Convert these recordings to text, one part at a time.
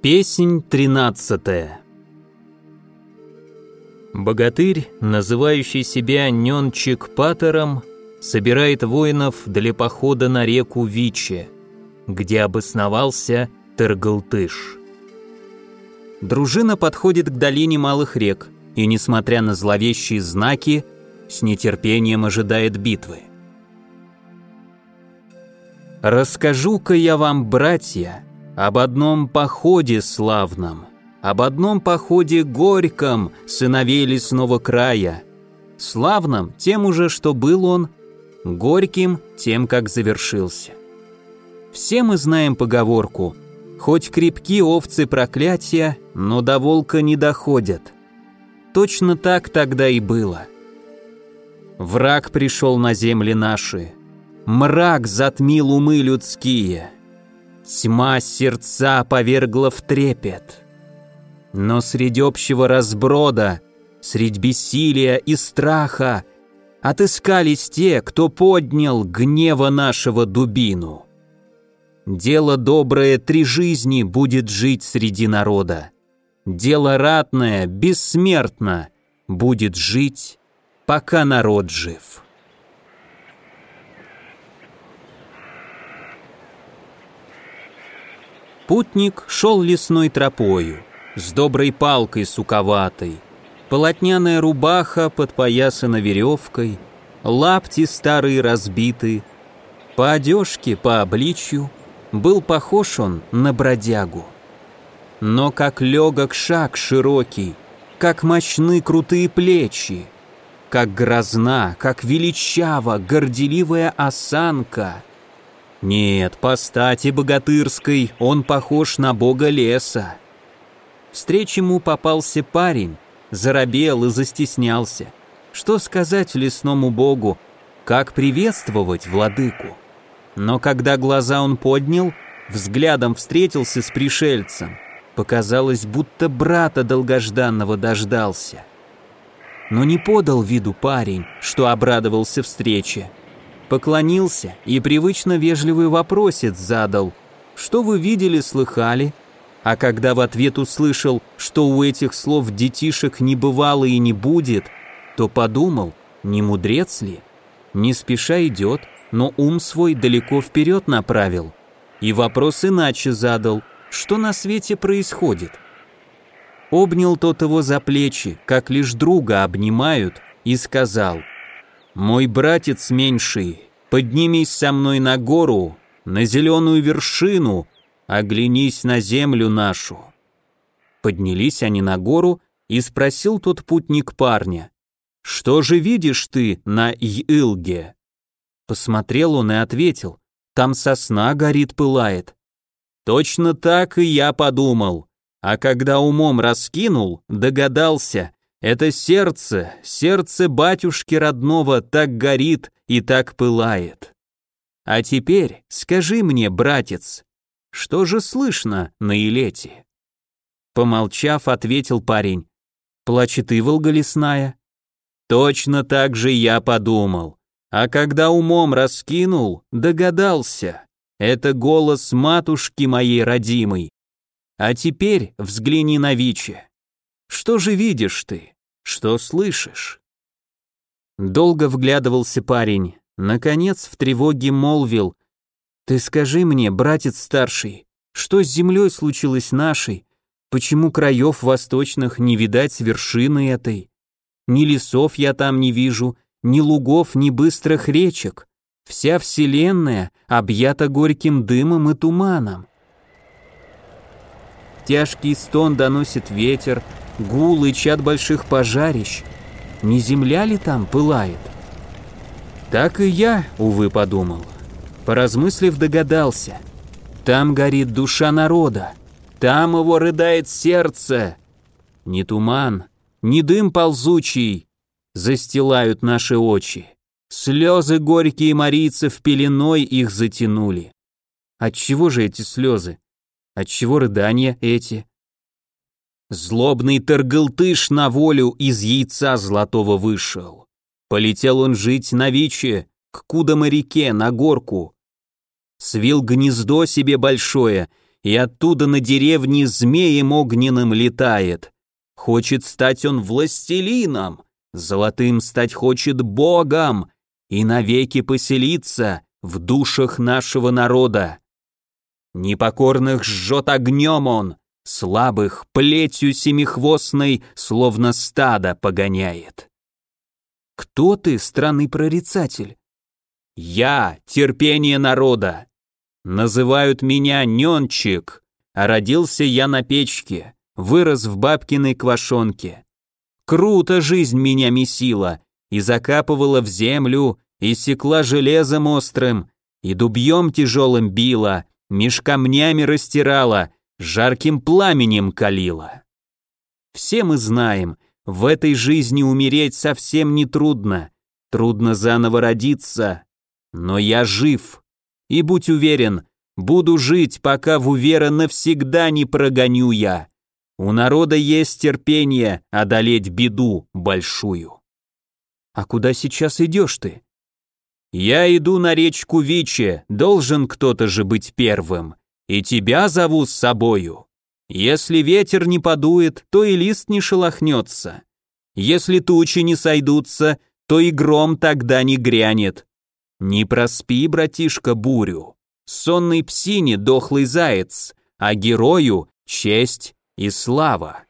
Песнь 13. Богатырь, называющий себя Нёнчик-Патером, собирает воинов для похода на реку Виче, где обосновался Тыргылтыш. Дружина подходит к долине малых рек и, несмотря на зловещие знаки, с нетерпением ожидает битвы. «Расскажу-ка я вам, братья, об одном походе славном, об одном походе горьком сыновей лесного края, славном тем уже, что был он, горьким тем, как завершился. Все мы знаем поговорку: хоть крепки овцы проклятия, но до волка не доходят. Точно так тогда и было. Враг пришел на земли наши, мрак затмил умы людские, тьма сердца повергла в трепет. Но средь общего разброда, средь бессилия и страха отыскались те, кто поднял гнева нашего дубину. Дело доброе 3 жизни будет жить среди народа. Дело ратное, бессмертно, будет жить, пока народ жив». Путник шел лесной тропою, с доброй палкой суковатой, полотняная рубаха подпоясана веревкой, лапти старые разбиты. По одежке, по обличью был похож он на бродягу. Но как легок шаг широкий, как мощны крутые плечи, как грозна, как величава, горделивая осанка. Нет, по стати богатырской он похож на бога леса. Встреч ему попался парень, заробел и застеснялся. Что сказать лесному богу, как приветствовать владыку? Но когда глаза он поднял, взглядом встретился с пришельцем, показалось, будто брата долгожданного дождался. Но не подал виду парень, что обрадовался встрече. Поклонился и привычно вежливый вопросец задал: «Что вы видели, слыхали?» А когда в ответ услышал, что у этих слов детишек не бывало и не будет, то подумал, не мудрец ли? Не спеша идет, но ум свой далеко вперед направил. И вопрос иначе задал: что на свете происходит? Обнял тот его за плечи, как лишь друга обнимают, и сказал: «Мой братец меньший, поднимись со мной на гору, на зеленую вершину, оглянись на землю нашу». Поднялись они на гору, и спросил тот путник парня: «Что же видишь ты на Йылге?» Посмотрел он и ответил: «Там сосна горит, пылает». «Точно так и я подумал, а когда умом раскинул, догадался, это сердце батюшки родного так горит и так пылает. А теперь скажи мне, братец, что же слышно на Илете?» Помолчав, ответил парень: «Плачет иволга лесная». «Точно так же я подумал, а когда умом раскинул, догадался, это голос матушки моей родимой. А теперь взгляни на Виче. Что же видишь ты? Что слышишь?» Долго вглядывался парень, наконец в тревоге молвил: «Ты скажи мне, братец старший, что с землей случилось нашей? Почему краев восточных не видать с вершины этой? Ни лесов я там не вижу, ни лугов, ни быстрых речек. Вся вселенная объята горьким дымом и туманом. Тяжкий стон доносит ветер, гул и чад больших пожарищ. Не земля ли там пылает?» Так и я, увы, подумал. Поразмыслив, догадался: там горит душа народа, там его рыдает сердце. Не туман, не дым ползучий застилают наши очи. Слезы горькие марийцев пеленой их затянули. Отчего же эти слезы? Отчего рыдания эти? Злобный Тыргылтыш на волю из яйца золотого вышел. Полетел он жить на Виче, к Кудам-реке, на горку. Свил гнездо себе большое и оттуда на деревни змеем огненным летает. Хочет стать он властелином, золотым стать хочет богом и навеки поселиться в душах нашего народа. Непокорных жжет огнем он, слабых плетью семихвостной, словно стадо погоняет. Кто ты, странный прорицатель? Я — терпение народа. Называют меня Нёнчик, а родился я на печке, вырос в бабкиной квашонке. Круто жизнь меня месила, и закапывала в землю, и секла железом острым, и дубьем тяжелым била, меж камнями растирала, жарким пламенем калила. Все мы знаем, в этой жизни умереть совсем не трудно, трудно заново родиться, но я жив. И будь уверен, буду жить, пока в увера навсегда не прогоню я. У народа есть терпение одолеть беду большую. А куда сейчас идешь ты? Я иду на речку Виче, должен кто-то же быть первым, и тебя зову с собою. Если ветер не подует, то и лист не шелохнется. Если тучи не сойдутся, то и гром тогда не грянет. Не проспи, братишка, бурю. Сонной псине дохлый заяц, а герою честь и слава.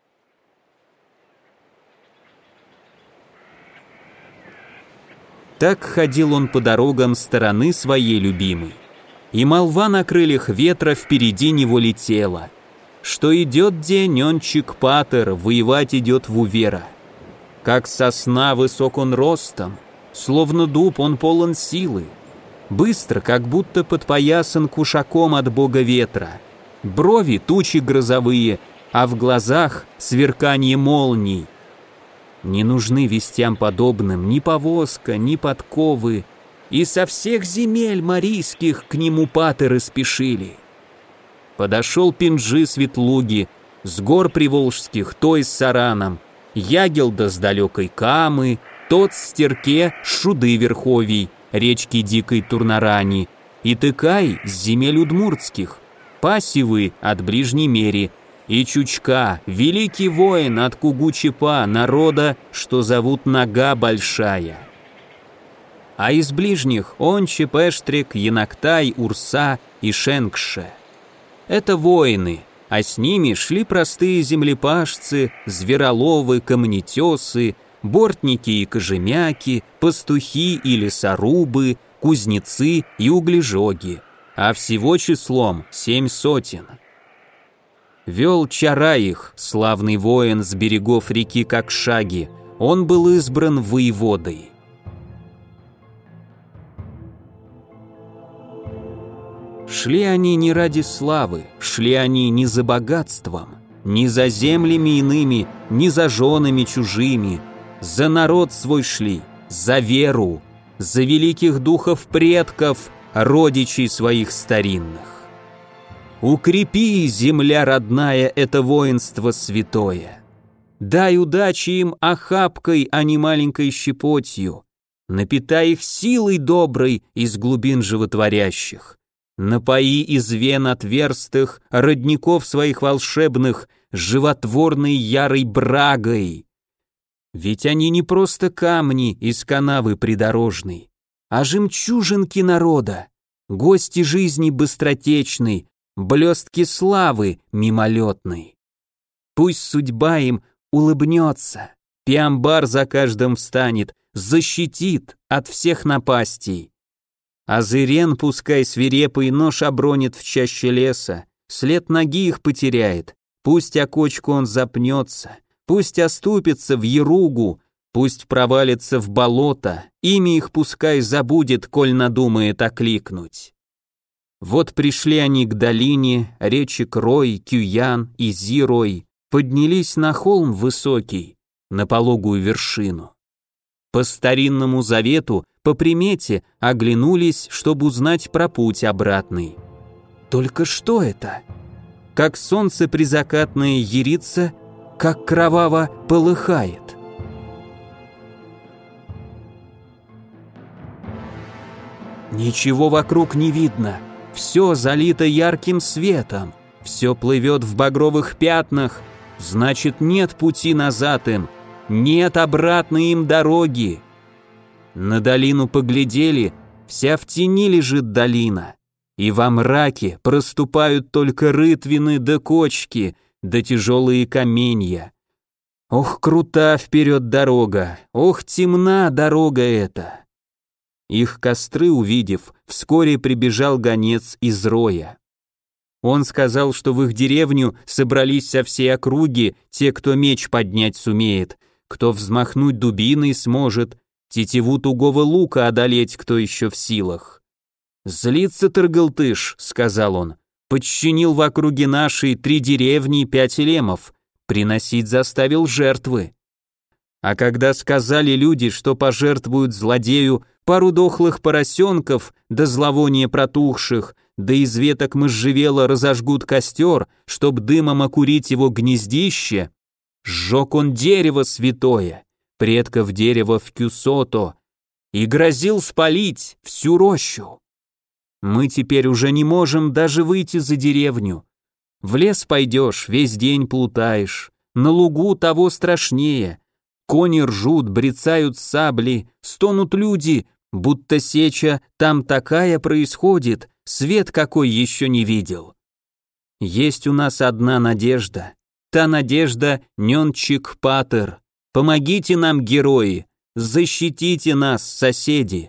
Так ходил он по дорогам стороны своей любимой. И молва на крыльях ветра впереди него летела, что идет день Нёнчик Патер, воевать идет в увера. Как сосна высок он ростом, словно дуб он полон силы. Быстро, как будто подпоясан кушаком от бога ветра. Брови тучи грозовые, а в глазах сверканье молний. Не нужны вестям подобным ни повозка, ни подковы, и со всех земель марийских к нему патеры спешили. Подошел Пинджи с Ветлуги, с гор приволжских, той с Сараном, Ягелда с далекой Камы, тот с Терке с Шуды верховий, речки дикой Турнарани, и Тыкай с земель удмуртских, Пасивы от ближней мери, и Чучка, великий воин от Кугучепа, народа, что зовут Нога Большая. А из ближних Онче, Пештрик, Янактай, Урса и Шенгше. Это воины, а с ними шли простые землепашцы, звероловы, камнетесы, бортники и кожемяки, пастухи и лесорубы, кузнецы и углежоги, а всего числом 7 сотен. Вел Чараих, славный воин с берегов реки Кокшаги, он был избран воеводой. Шли они не ради славы, шли они не за богатством, не за землями иными, не за женами чужими, за народ свой шли, за веру, за великих духов предков, родичей своих старинных. Укрепи, земля родная, это воинство святое. Дай удачи им охапкой, а не маленькой щепотью. Напитай их силой доброй из глубин животворящих. Напои из вен отверстых родников своих волшебных животворной ярой брагой. Ведь они не просто камни из канавы придорожной, а жемчужинки народа, гости жизни быстротечной, блестки славы мимолетной. Пусть судьба им улыбнется, пиамбар за каждым встанет, защитит от всех напастей. А Зырен пускай свирепый нож обронит в чаще леса, след ноги их потеряет, пусть о кочку он запнется, пусть оступится в еругу, пусть провалится в болото, имя их пускай забудет, коль надумает окликнуть. Вот пришли они к долине, речек Рой, Кюян и Зирой, поднялись на холм высокий, на пологую вершину. По старинному завету, по примете, оглянулись, чтобы узнать про путь обратный. Только что это? Как солнце призакатное ярится, как кроваво полыхает. Ничего вокруг не видно, Все залито ярким светом, все плывет в багровых пятнах, значит, нет пути назад им, нет обратной им дороги. На долину поглядели, вся в тени лежит долина, и во мраке проступают только рытвины да кочки, да тяжелые каменья. Ох, крута вперед дорога, ох, темна дорога эта. Их костры увидев, вскоре прибежал гонец из Роя. Он сказал, что в их деревню собрались со всей округи те, кто меч поднять сумеет, кто взмахнуть дубиной сможет, тетиву тугого лука одолеть, кто еще в силах. «Злится Тыргалтыш», — сказал он, — «подчинил в округе нашей 3 деревни и 5 лемов, приносить заставил жертвы». А когда сказали люди, что пожертвуют злодею пару дохлых поросенков, да зловоние протухших, да из веток можжевела разожгут костер, чтоб дымом окурить его гнездище, сжег он дерево святое, предков дерева в Кюсото, и грозил спалить всю рощу. Мы теперь уже не можем даже выйти за деревню. В лес пойдешь, весь день плутаешь, на лугу того страшнее. Кони ржут, брецают сабли, стонут люди, будто сеча там такая происходит, свет какой еще не видел. Есть у нас одна надежда, та надежда Нёнчик Патер. Помогите нам, герои, защитите нас, соседи.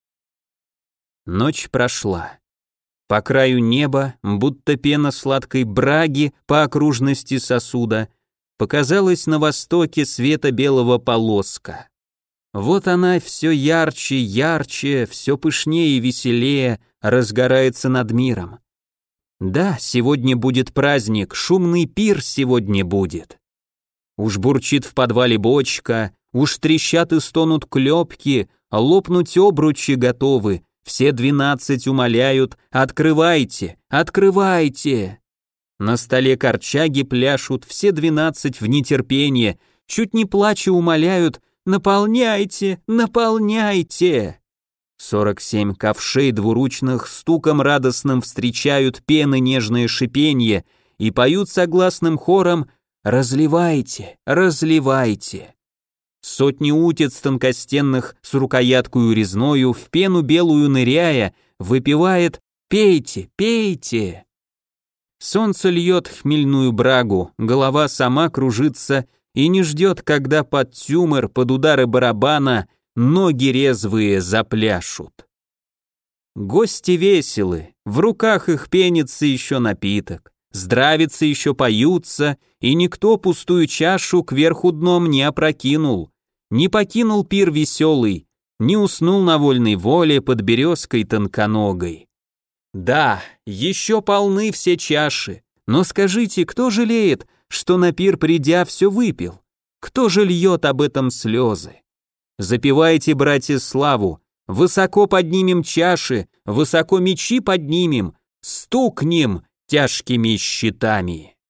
Ночь прошла. По краю неба, будто пена сладкой браги по окружности сосуда, показалась на востоке света белого полоска. Вот она все ярче, ярче, все пышнее и веселее разгорается над миром. Да, сегодня будет праздник, шумный пир сегодня будет. Уж бурчит в подвале бочка, уж трещат и стонут клепки, лопнуть обручи готовы, все 12 умоляют: «Открывайте, открывайте!» На столе корчаги пляшут, все 12 в нетерпении, чуть не плача умоляют: «Наполняйте, наполняйте!» 47 ковшей двуручных стуком радостным встречают пены нежное шипенье и поют согласным хором: «Разливайте, разливайте!» Сотни утиц тонкостенных с рукояткою резною в пену белую ныряя выпивает: «Пейте, пейте!» Солнце льет хмельную брагу, голова сама кружится и не ждет, когда под тюмор, под удары барабана ноги резвые запляшут. Гости веселы, в руках их пенится еще напиток, здравицы еще поются, и никто пустую чашу кверху дном не опрокинул, не покинул пир веселый, не уснул на вольной воле под березкой тонконогой. Да, еще полны все чаши, но скажите, кто жалеет, что на пир придя все выпил? Кто же льет об этом слезы? Запевайте, братья, славу, высоко поднимем чаши, высоко мечи поднимем, стукнем тяжкими щитами.